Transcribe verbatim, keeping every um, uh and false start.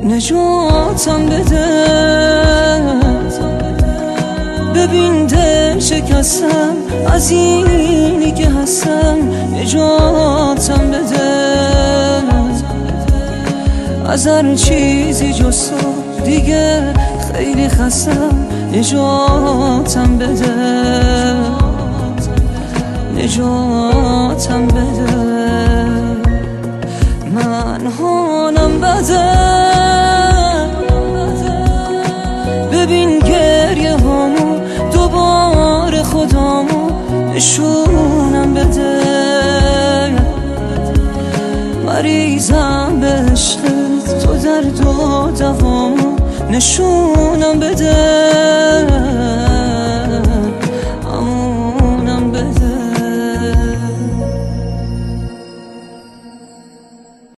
نجاتم بده. ببین دل شکستم از اینی که هستم، نجاتم بده. از هر چیزی جز تو دیگه خیلی خستم، نجاتم بده، نجاتم بده. من حالم بده، ببین گریه هامو دوباره خدامو نشونم بده. مریضم به عشقت، تو درد و دوامو نشونم بده.